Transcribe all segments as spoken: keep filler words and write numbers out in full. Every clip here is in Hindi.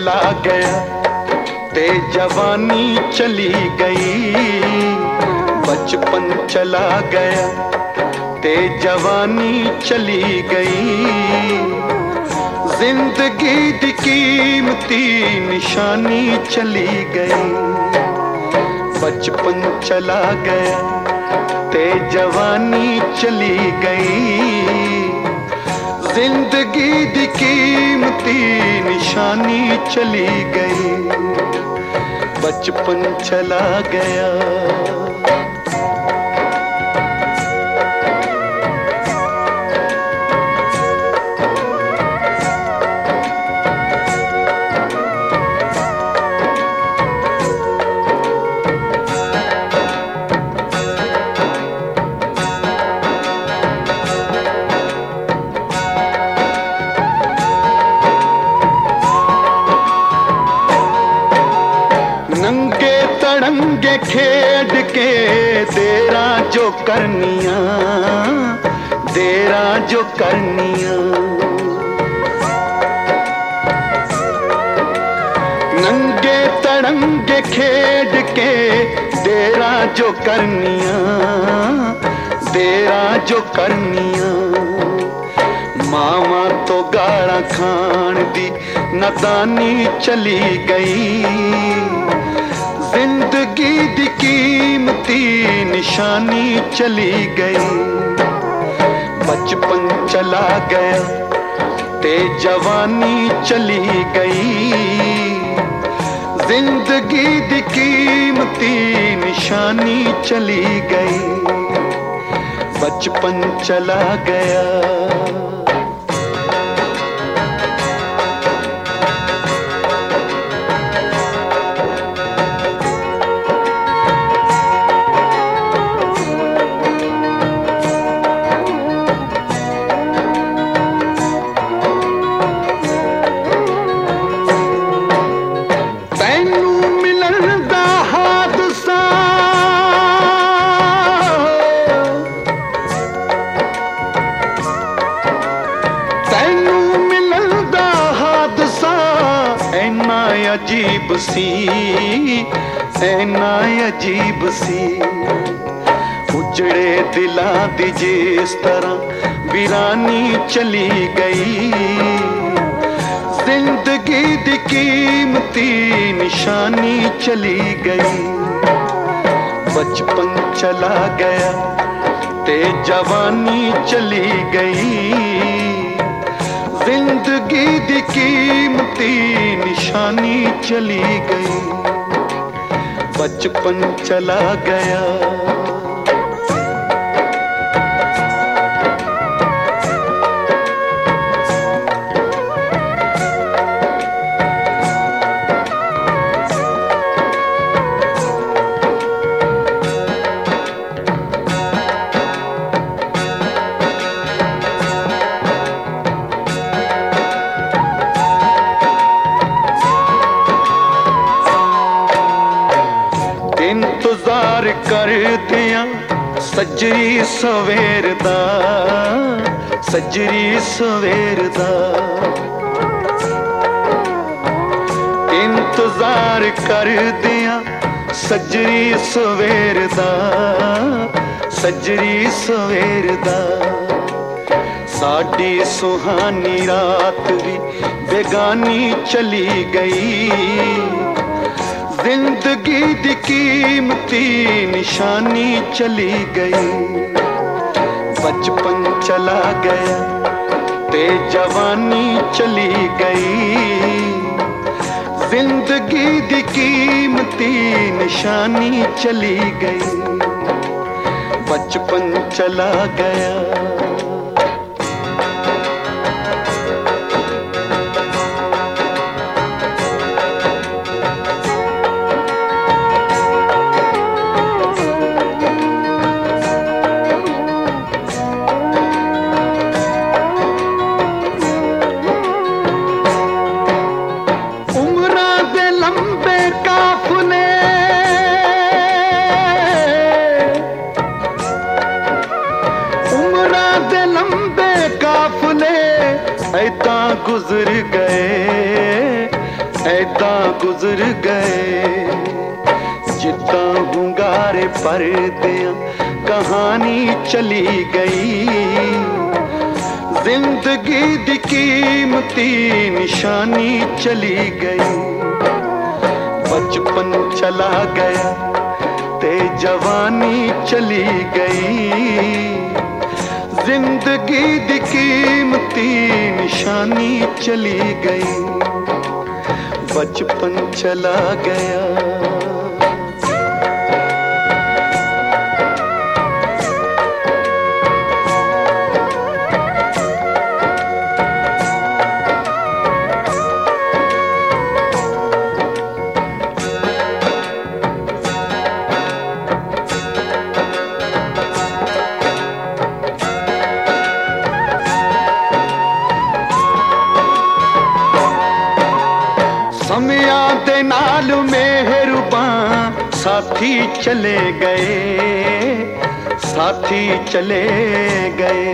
चला गया ते जवानी चली गई, बचपन चला गया ते जवानी चली गई, जिंदगी दी कीमती निशानी चली गई। बचपन चला गया ते जवानी चली गई, जिंदगी दी कीमती निशानी चली गई, बचपन चला गया। नंगे तड़ंगे खेड के देरा जो करनिया, देरा जो करनिया, नंगे तड़ंगे खेड के देरा जो करनिया, देरा जो करनिया। मामा तो गाड़ा खान दी नादानी चली गई, जिंदगी दी कीमती निशानी चली गई। बचपन चला गया ते जवानी चली गई, जिंदगी दी कीमती निशानी चली गई, बचपन चला गया। अजीब सी ऐना अजीब सी, उजड़े दिला दी जिस तरह वीरानी चली गई, जिंदगी दी कीमती निशानी चली गई। बचपन चला गया ते जवानी चली गई, जिंदगी दी कीमती निशानी चली गई, बचपन चला गया। इंतजार कर दिया सजरी सवेर दा, सजरी सवेर दा, इंतजार कर दिया सजरी सवेर दा, सजरी सवेर दा। साडी सुहानी रात भी बेगानी चली गई, जिंदगी दी कीमती निशानी चली गई। बचपन चला गया ते जवानी चली गई, जिंदगी दी कीमती निशानी चली गई, बचपन चला गया। ऐता गुजर गए, ऐदा गुजर गए जिद्दां हुंगारे परदियां कहानी चली गई। जिंदगी दी कीमती निशानी चली गई। बचपन चला गया ते जवानी चली गई। जिंदगी दी कीमती निशानी चली गई। बचपन चला गया। समयां दे नाल मेहरबान साथी चले गए, साथी चले गए।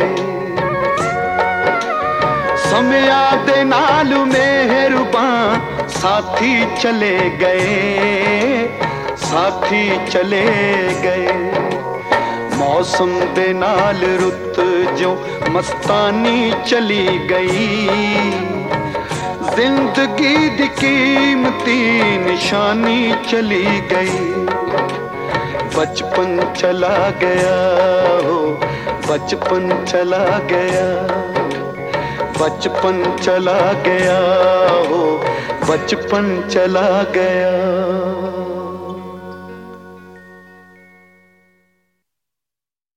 समयां दे नाल मेहरबान साथी चले गए, साथी चले गए। मौसम दे नाल रुत जो मस्तानी चली गई। जिंदगी दी कीमती निशानी चली गई। बचपन चला गया हो, बचपन चला गया। बचपन चला गया हो, बचपन चला गया।